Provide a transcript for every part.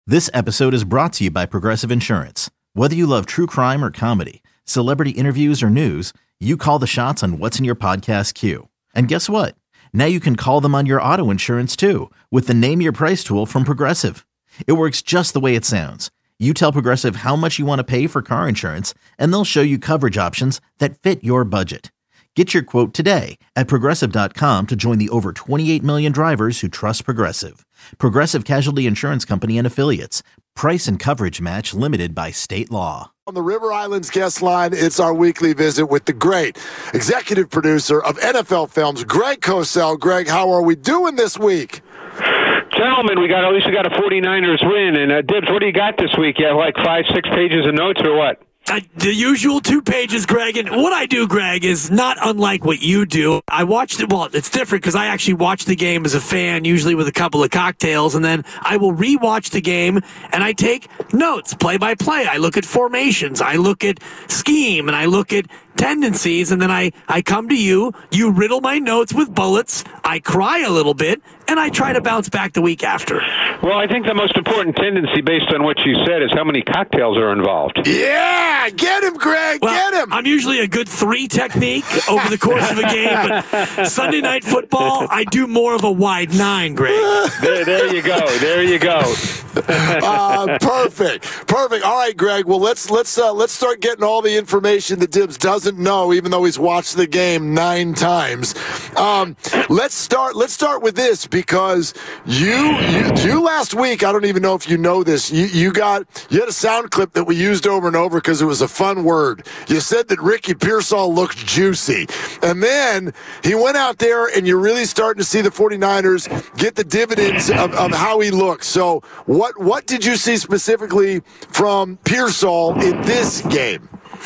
This episode is brought to you by Progressive Insurance. Whether you love true crime or comedy, celebrity interviews or news, you call the shots on what's in your podcast queue. And guess what? Now you can call them on your auto insurance too with the Name Your Price tool from Progressive. It works just the way it sounds. You tell Progressive how much you want to pay for car insurance, and they'll show you coverage options that fit your budget. Get your quote today at Progressive.com to join the over 28 million drivers who trust Progressive. Progressive Casualty Insurance Company and Affiliates. Price and coverage match limited by state law. On the River Islands guest line, it's our weekly visit with the great executive producer of NFL Films, Greg Cosell. Greg, how are we doing this week? Gentlemen, at least we got a 49ers win. And Dibs, what do you got this week? You have like 5-6 pages of notes or what? The usual 2 pages, Greg. And what I do, Greg, is not unlike what you do. I watched it. Well, it's different because I actually watch the game as a fan, usually with a couple of cocktails, and then I will rewatch the game and I take notes, play by play. I look at formations, I look at scheme, and I look at tendencies, and then I come to you. You riddle my notes with bullets. I cry a little bit, and I try to bounce back the week after. Well, I think the most important tendency, based on what you said, is how many cocktails are involved. Yeah, get him, Greg, get him. I'm usually a good 3 technique over the course of a game, but Sunday Night Football, I do more of a wide 9, Greg. There you go. There you go. Perfect. All right, Greg. Well, let's start getting all the information that Dibs doesn't know, even though he's watched the game 9 times. Let's start with this, because you last week, I don't even know if you know this, you had a sound clip that we used over and over because it was a fun word. You said that Ricky Pearsall looked juicy, and then he went out there, and you're really starting to see the 49ers get the dividends of how he looks. So what did you see specifically from Pearsall in this game?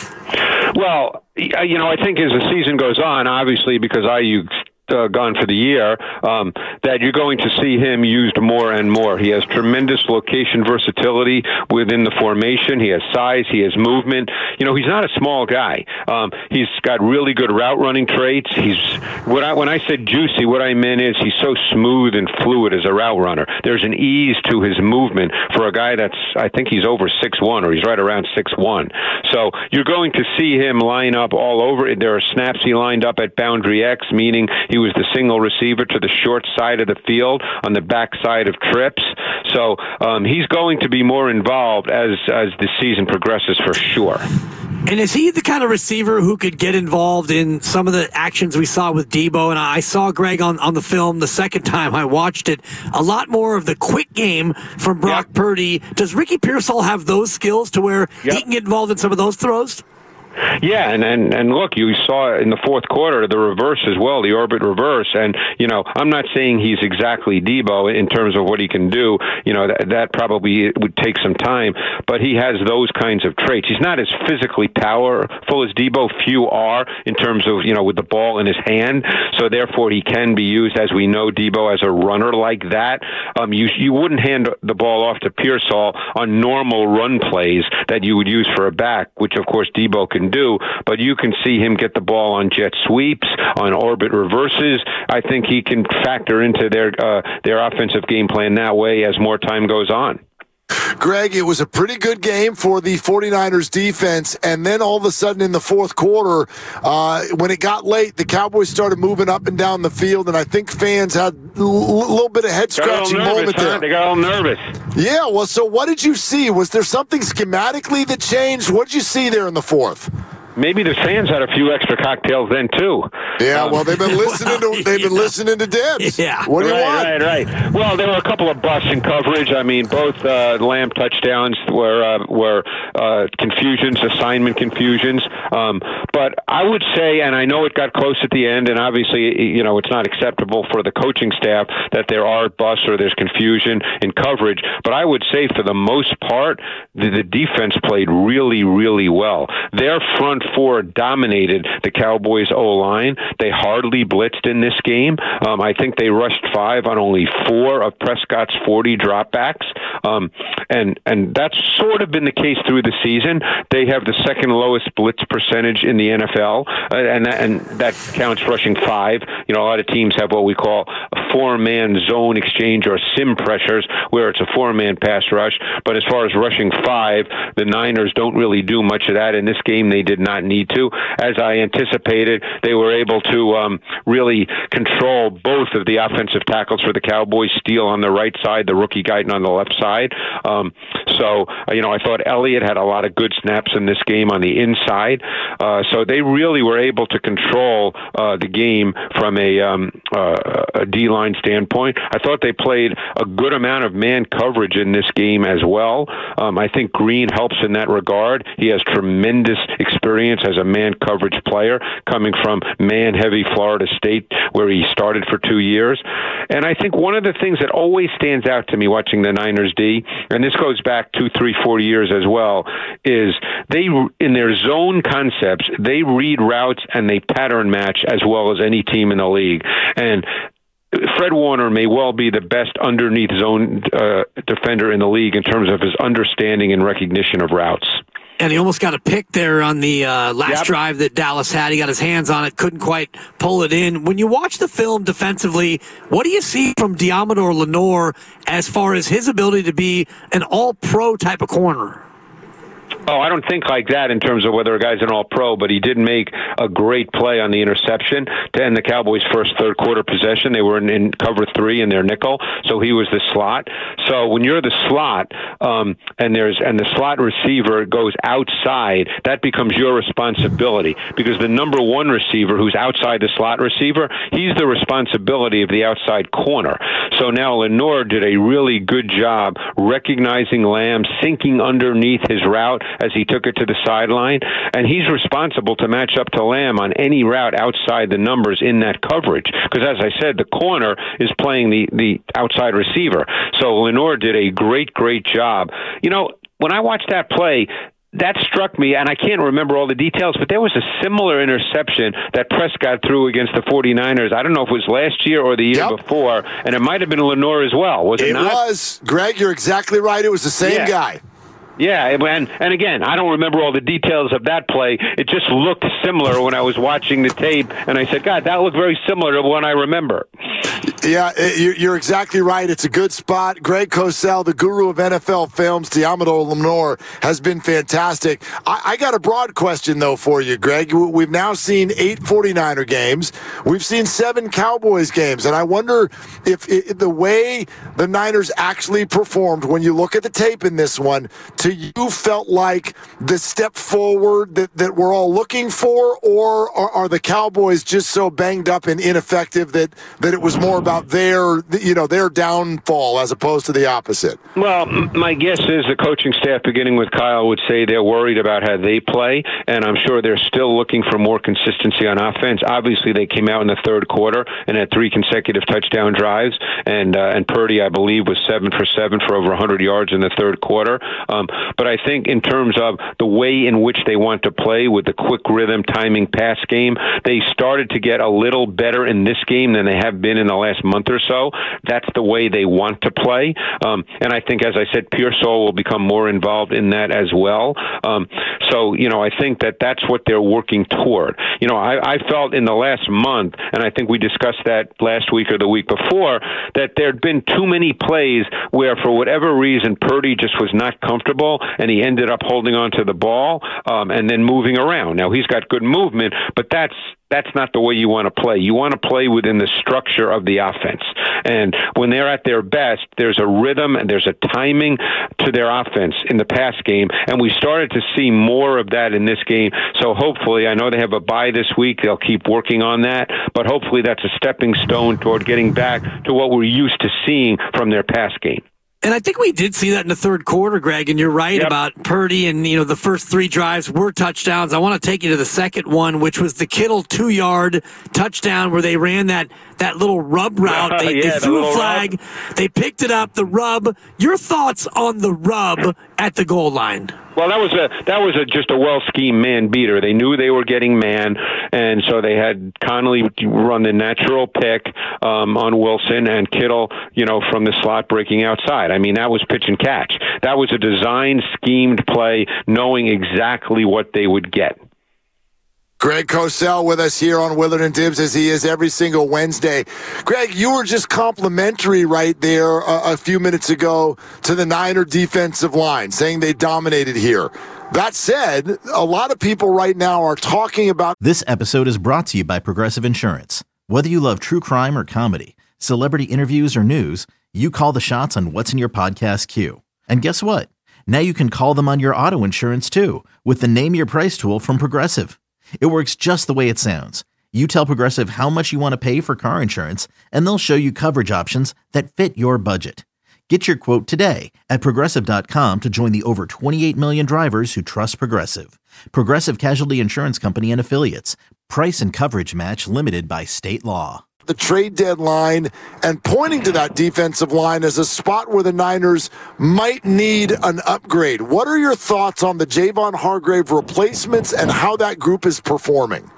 Well, I think as the season goes on, obviously, because IU's gone for the year, that you're going to see him used more and more. He has tremendous location versatility within the formation. He has size. He has movement. He's not a small guy. He's got really good route running traits. When I said juicy, what I meant is he's so smooth and fluid as a route runner. There's an ease to his movement for a guy I think he's over 6'1", or he's right around 6'1". So you're going to see him line up all over. There are snaps he lined up at boundary X, meaning he was the single receiver to the short side of the field on the back side of trips. So he's going to be more involved as the season progresses, for sure. And is he the kind of receiver who could get involved in some of the actions we saw with Debo? And I saw, Greg, on the film the second time I watched it, a lot more of the quick game from Brock Purdy. Does Ricky Pearsall have those skills to where he can get involved in some of those throws? Yeah, and look, you saw in the fourth quarter the reverse as well, the orbit reverse. And, I'm not saying he's exactly Debo in terms of what he can do. That probably would take some time, but he has those kinds of traits. He's not as physically powerful as Debo. Few are in terms of, with the ball in his hand. So therefore he can be used, as we know, Debo as a runner like that. You wouldn't hand the ball off to Pearsall on normal run plays that you would use for a back, which of course Debo can do, but you can see him get the ball on jet sweeps, on orbit reverses. I think he can factor into their offensive game plan that way as more time goes on. Greg, it was a pretty good game for the 49ers defense, and then all of a sudden in the fourth quarter, when it got late, the Cowboys started moving up and down the field, and I think fans had a little bit of head-scratching moment there. They got all nervous. Yeah, well, so what did you see? Was there something schematically that changed? What did you see there in the fourth? Maybe the fans had a few extra cocktails then too. Yeah, well, they've been listening to Dibs. Yeah. What do you want? Right. Well, there were a couple of busts in coverage. I mean, both Lamb touchdowns were confusions, assignment confusions. But I would say, and I know it got close at the end, and obviously, it's not acceptable for the coaching staff that there are busts or there's confusion in coverage. But I would say, for the most part, the defense played really, really well. Their front four dominated the Cowboys' O-line. They hardly blitzed in this game. I think they rushed 5 on only 4 of Prescott's 40 dropbacks. And that's sort of been the case through the season. They have the second lowest blitz percentage in the NFL, and that counts rushing 5. A lot of teams have what we call four-man zone exchange or sim pressures where it's a four-man pass rush. But as far as rushing five, the Niners don't really do much of that. In this game, they did not need to. As I anticipated, they were able to really control both of the offensive tackles for the Cowboys, Steele on the right side, the rookie Guyton on the left side. I thought Elliott had a lot of good snaps in this game on the inside. So they really were able to control the game from a D-line standpoint. I thought they played a good amount of man coverage in this game as well. I think Green helps in that regard. He has tremendous experience as a man coverage player coming from man-heavy Florida State where he started for 2 years. And I think one of the things that always stands out to me watching the Niners D, and this goes back 2, 3, 4 years as well, is they, in their zone concepts, they read routes and they pattern match as well as any team in the league. And Fred Warner may well be the best underneath zone defender in the league in terms of his understanding and recognition of routes. And he almost got a pick there on the last drive that Dallas had. He got his hands on it, couldn't quite pull it in. When you watch the film defensively, what do you see from Deommodore Lenoir as far as his ability to be an all-pro type of corner? Oh, I don't think like that in terms of whether a guy's an all-pro, but he did make a great play on the interception to end the Cowboys' first third-quarter possession. They were in cover 3 in their nickel, so he was the slot. So when you're the slot and the slot receiver goes outside, that becomes your responsibility because the number one receiver who's outside the slot receiver, he's the responsibility of the outside corner. So now Lenoir did a really good job recognizing Lamb, sinking underneath his route as he took it to the sideline, and he's responsible to match up to Lamb on any route outside the numbers in that coverage. Because as I said, the corner is playing the outside receiver. So Lenoir did a great job. You know, when I watched that play, that struck me, and I can't remember all the details, but there was a similar interception that Prescott threw against the 49ers. I don't know if it was last year or the year before, and it might have been Lenoir as well. Was it not? It was. Greg, you're exactly right. It was the same guy. Yeah, and again, I don't remember all the details of that play. It just looked similar when I was watching the tape, and I said, God, that looked very similar to one I remember. Yeah, you're exactly right. It's a good spot. Greg Cosell, the guru of NFL films, Deommodore Lenoir, has been fantastic. I got a broad question, though, for you, Greg. We've now seen 8 49er games. We've seen 7 Cowboys games, and I wonder if the way the Niners actually performed, when you look at the tape in this one, to you felt like the step forward that we're all looking for, or are the Cowboys just so banged up and ineffective that it was more about their downfall as opposed to the opposite? Well, my guess is the coaching staff, beginning with Kyle, would say they're worried about how they play, and I'm sure they're still looking for more consistency on offense. Obviously, they came out in the third quarter and had 3 consecutive touchdown drives, and Purdy, I believe, was 7 for 7 for over 100 yards in the third quarter. But I think in terms of the way in which they want to play with the quick rhythm timing pass game, they started to get a little better in this game than they have been in the last month or so. That's the way they want to play. And I think, as I said, Pearsall will become more involved in that as well. So, I think that's what they're working toward. I felt in the last month, and I think we discussed that last week or the week before, that there'd been too many plays where, for whatever reason, Purdy just was not comfortable, and he ended up holding on to the ball and then moving around. Now, he's got good movement, but that's not the way you want to play. You want to play within the structure of the offense. And when they're at their best, there's a rhythm and there's a timing to their offense in the pass game. And we started to see more of that in this game. So hopefully, I know they have a bye this week. They'll keep working on that. But hopefully that's a stepping stone toward getting back to what we're used to seeing from their pass game. And I think we did see that in the third quarter, Greg, and you're right about Purdy, and the first 3 drives were touchdowns. I want to take you to the second one, which was the Kittle 2-yard touchdown where they ran that little rub route. They threw a flag. They picked it up, the rub. Your thoughts on the rub at the goal line? Well, that was just a well-schemed man beater. They knew they were getting man, and so they had Connolly run the natural pick on Wilson, and Kittle, from the slot breaking outside. I mean, that was pitch and catch. That was a designed, schemed play, knowing exactly what they would get. Greg Cosell with us here on Willard and Dibs, as he is every single Wednesday. Greg, you were just complimentary right there a few minutes ago to the Niner defensive line, saying they dominated here. That said, a lot of people right now are talking about... This episode is brought to you by Progressive Insurance. Whether you love true crime or comedy, celebrity interviews or news, you call the shots on what's in your podcast queue. And guess what? Now you can call them on your auto insurance too, with the Name Your Price tool from Progressive. It works just the way it sounds. You tell Progressive how much you want to pay for car insurance, and they'll show you coverage options that fit your budget. Get your quote today at Progressive.com to join the over 28 million drivers who trust Progressive. Progressive Casualty Insurance Company and Affiliates. Price and coverage match limited by state law. The trade deadline and pointing to that defensive line as a spot where the Niners might need an upgrade. What are your thoughts on the Javon Hargrave replacements and how that group is performing?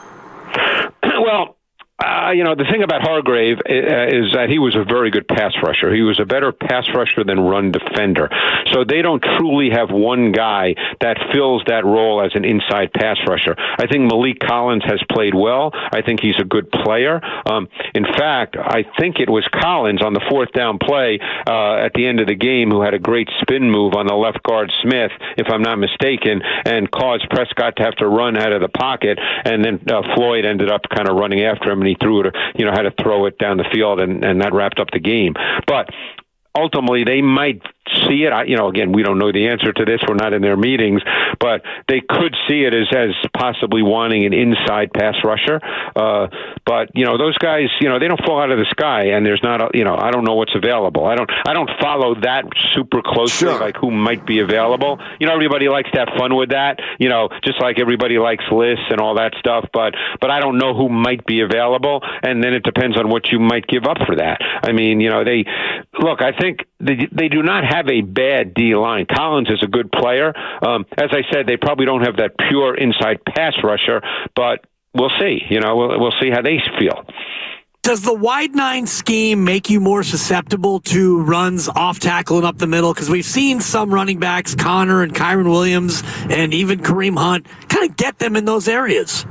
Well, the thing about Hargrave is that he was a very good pass rusher. He was a better pass rusher than run defender. So they don't truly have one guy that fills that role as an inside pass rusher. I think Malik Collins has played well. I think he's a good player. In fact, I think it was Collins on the fourth down play at the end of the game who had a great spin move on the left guard Smith, if I'm not mistaken, and caused Prescott to have to run out of the pocket. And then Floyd ended up kind of running after him, and he threw it, had to throw it down the field, and that wrapped up the game. But ultimately, they might see it. Again, we don't know the answer to this. We're not in their meetings, but they could see it as possibly wanting an inside pass rusher. But those guys, they don't fall out of the sky, and there's not, I don't know what's available. I don't follow that super closely, Sure. Like who might be available. Everybody likes to have fun with that. Just like everybody likes lists and all that stuff. But I don't know who might be available, and then it depends on what you might give up for that. I mean, I think they do not have a bad D-line. Collins is a good player. As I said, they probably don't have that pure inside pass rusher, but we'll see. We'll see how they feel. Does the wide nine scheme make you more susceptible to runs off tackle and up the middle? Because we've seen some running backs, Connor and Kyron Williams, and even Kareem Hunt, kind of get them in those areas.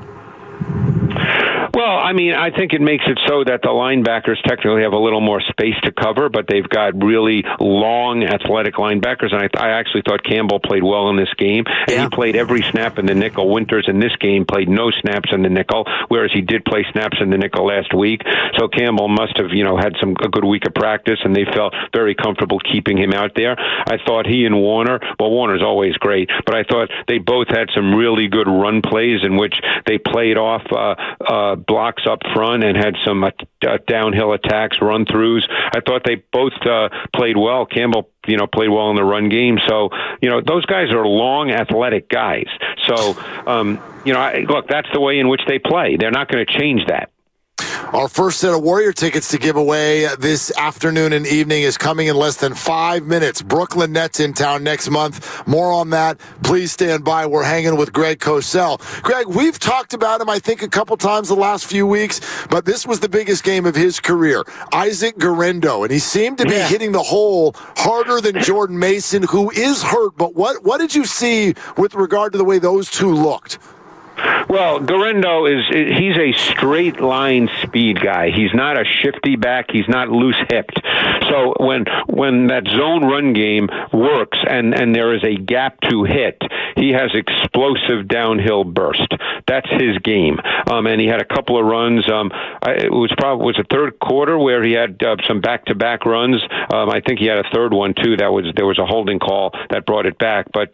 Well, I think it makes it so that the linebackers technically have a little more space to cover, but they've got really long, athletic linebackers, and I actually thought Campbell played well in this game. And he played every snap in the nickel. Winters in this game played no snaps in the nickel, whereas he did play snaps in the nickel last week. So Campbell must have, had a good week of practice, and they felt very comfortable keeping him out there. I thought he and Warner, Warner's always great, but I thought they both had some really good run plays in which they played off blocks up front and had some downhill attacks, run-throughs. I thought they both played well. Campbell, played well in the run game. So, those guys are long, athletic guys. So, look, that's the way in which they play. They're not going to change that. Our first set of Warrior tickets to give away this afternoon and evening is coming in less than 5 minutes. Brooklyn Nets in town next month. More on that. Please stand by. We're hanging with Greg Cosell. Greg, we've talked about him, I think, a couple times the last few weeks, but this was the biggest game of his career. Isaac Guerendo, and he seemed to be hitting the hole harder than Jordan Mason, who is hurt. But what did you see with regard to the way those two looked? Well, Guerendo he's a straight line speed guy. He's not a shifty back. He's not loose hipped. So when that zone run game works and there is a gap to hit, he has explosive downhill burst. That's his game. And he had a couple of runs. It was the third quarter where he had some back-to-back runs. I think he had a third one too. There was a holding call that brought it back. But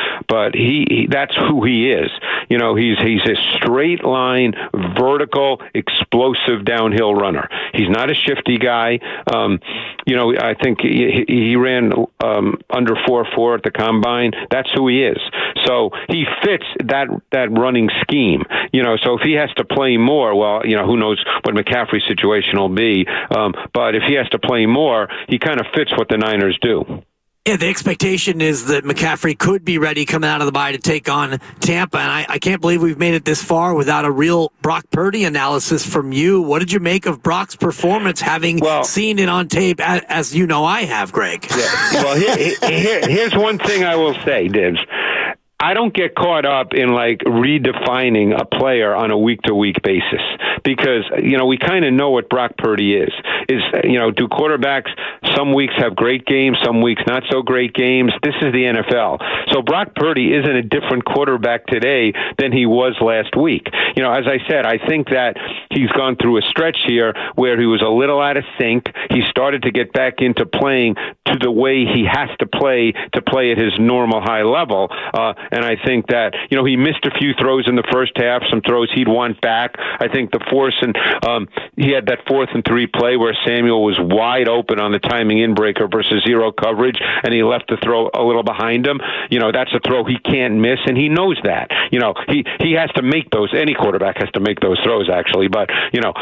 he that's who he is. He's a straight line, vertical, explosive downhill runner. He's not a shifty guy. I think he ran under 4.4 at the combine. That's who he is. So he fits that running scheme. So if he has to play more, well, who knows what McCaffrey's situation will be. But if he has to play more, he kind of fits what the Niners do. Yeah, the expectation is that McCaffrey could be ready coming out of the bye to take on Tampa, and I can't believe we've made it this far without a real Brock Purdy analysis from you. What did you make of Brock's performance, having seen it on tape, as you know I have, Greg? Yeah. Well, here's one thing I will say, Dibs. I don't get caught up in like redefining a player on a week-to-week basis because, we kind of know what Brock Purdy is. Do quarterbacks some weeks have great games, some weeks not so great games? This is the NFL. So Brock Purdy isn't a different quarterback today than he was last week. As I said, I think that he's gone through a stretch here where he was a little out of sync. He started to get back into playing to the way he has to play at his normal high level. And I think that, he missed a few throws in the first half, some throws he'd want back. I think he had that 4th and 3 play where Samuel was wide open on the timing inbreaker versus zero coverage, and he left the throw a little behind him. That's a throw he can't miss, and he knows that. He has to make those. Any quarterback has to make those throws, actually. But,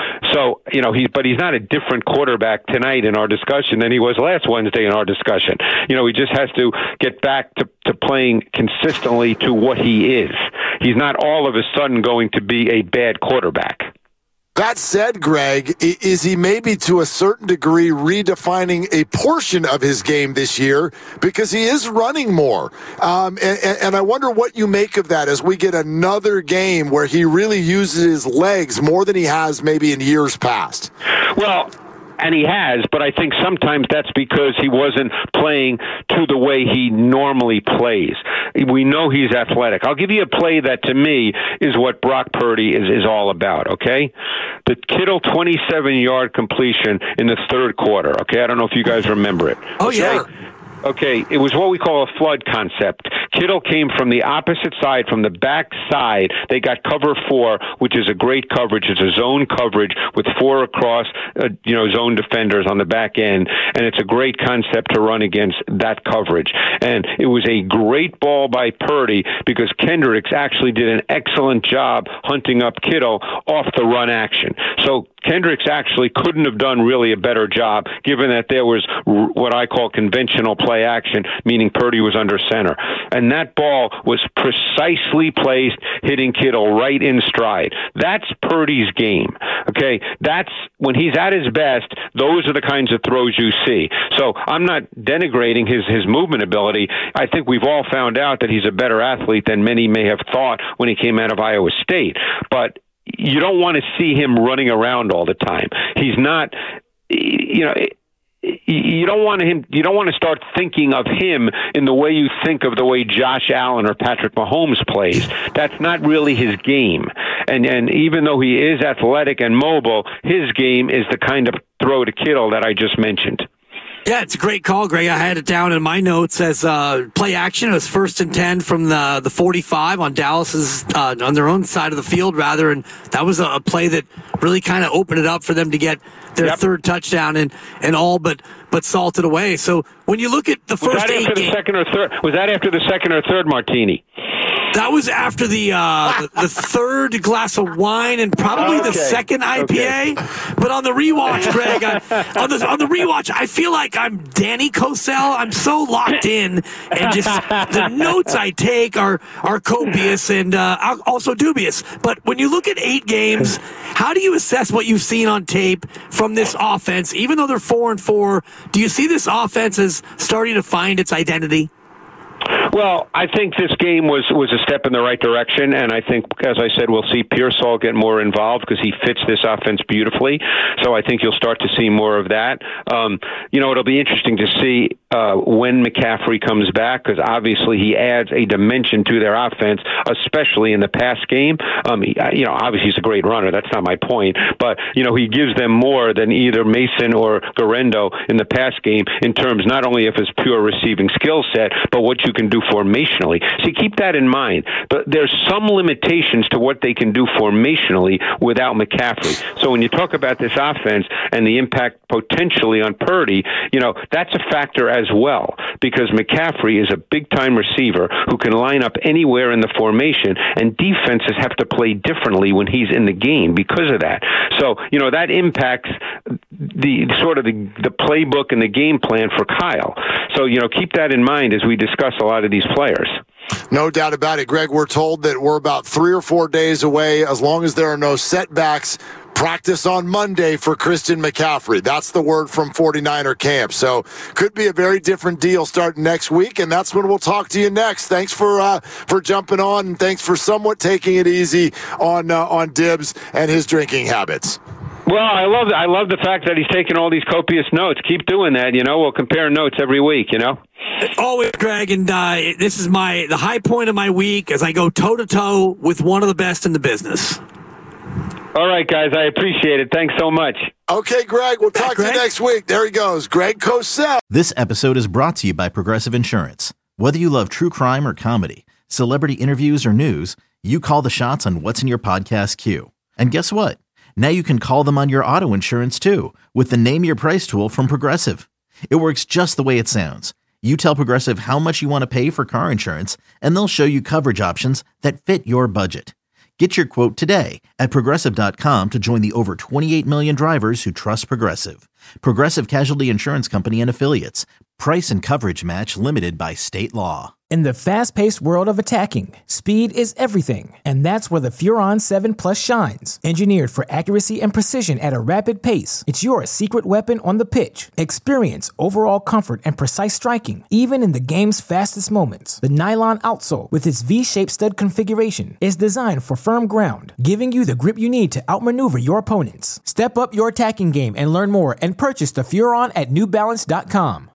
he's not a different quarterback tonight in our discussion than he was last Wednesday in our discussion. He just has to get back to playing consistently to what he is. He's not all of a sudden going to be a bad quarterback. That said, Greg, is he maybe to a certain degree redefining a portion of his game this year because he is running more? And I wonder what you make of that as we get another game where he really uses his legs more than he has maybe in years past. Well, and he has, but I think sometimes that's because he wasn't playing to the way he normally plays. We know he's athletic. I'll give you a play that, to me, is what Brock Purdy is all about, okay? The Kittle 27-yard completion in the third quarter, okay? I don't know if you guys remember it. Oh, okay? yeah. Okay, it was what we call a flood concept. Kittle came from the opposite side, from the back side. They got cover 4, which is a great coverage. It's a zone coverage with 4 across, zone defenders on the back end, and it's a great concept to run against that coverage. And it was a great ball by Purdy because Kendricks actually did an excellent job hunting up Kittle off the run action. So Kendricks actually couldn't have done really a better job, given that there was what I call conventional play action, meaning Purdy was under center. And that ball was precisely placed, hitting Kittle right in stride. That's Purdy's game. Okay, that's when he's at his best. Those are the kinds of throws you see. So I'm not denigrating his movement ability. I think we've all found out that he's a better athlete than many may have thought when he came out of Iowa State. But you don't want to see him running around all the time. He's not, you don't want to start thinking of him in the way you think of the way Josh Allen or Patrick Mahomes plays. That's not really his game. And even though he is athletic and mobile, his game is the kind of throw to Kittle that I just mentioned. Yeah, it's a great call, Greg. I had it down in my notes as play action. It was 1st and 10 from the 45 on Dallas's on their own side of the field, rather, and that was a play that really kind of opened it up for them to get their third touchdown and all but salted away. So when you look at the first 8 games, was that after the second or third martini? That was after the third glass of wine and probably the second IPA. Okay. But on the rewatch, Greg, on the rewatch, I feel like I'm Danny Cosell. I'm so locked in, and just the notes I take are copious and also dubious. But when you look at 8 games, how do you assess what you've seen on tape from this offense? Even though they're 4-4, do you see this offense as starting to find its identity? Well, I think this game was a step in the right direction, and I think, as I said, we'll see Pearsall get more involved because he fits this offense beautifully. So I think you'll start to see more of that. It'll be interesting to see when McCaffrey comes back because obviously he adds a dimension to their offense, especially in the pass game. Obviously he's a great runner. That's not my point, but he gives them more than either Mason or Garendo in the pass game in terms not only of his pure receiving skill set, but what you can do formationally. So keep that in mind. But there's some limitations to what they can do formationally without McCaffrey. So when you talk about this offense and the impact potentially on Purdy, that's a factor as well because McCaffrey is a big-time receiver who can line up anywhere in the formation, and defenses have to play differently when he's in the game because of that. So, that impacts the playbook and the game plan for Kyle. So, keep that in mind as we discuss a lot of these players. No doubt about it, Greg. We're told that we're about 3 or 4 days away, as long as there are no setbacks, practice on Monday for Christian McCaffrey. That's the word from 49er camp. So could be a very different deal starting next week, and that's when we'll talk to you next. Thanks for jumping on, and thanks for somewhat taking it easy on Dibs and his drinking habits. Well, I love the fact that he's taking all these copious notes. Keep doing that. We'll compare notes every week. Always, Greg, and this is the high point of my week as I go toe-to-toe with one of the best in the business. All right, guys, I appreciate it. Thanks so much. Okay, Greg, we'll talk to you next week. There he goes, Greg Cosell. This episode is brought to you by Progressive Insurance. Whether you love true crime or comedy, celebrity interviews or news, you call the shots on what's in your podcast queue. And guess what? Now you can call them on your auto insurance too with the Name Your Price tool from Progressive. It works just the way it sounds. You tell Progressive how much you want to pay for car insurance, and they'll show you coverage options that fit your budget. Get your quote today at Progressive.com to join the over 28 million drivers who trust Progressive. Progressive Casualty Insurance Company and Affiliates. Price and coverage match limited by state law. In the fast-paced world of attacking, speed is everything, and that's where the Furon 7 Plus shines. Engineered for accuracy and precision at a rapid pace, it's your secret weapon on the pitch. Experience overall comfort and precise striking, even in the game's fastest moments. The nylon outsole, with its V-shaped stud configuration, is designed for firm ground, giving you the grip you need to outmaneuver your opponents. Step up your attacking game and learn more and purchase the Furon at NewBalance.com.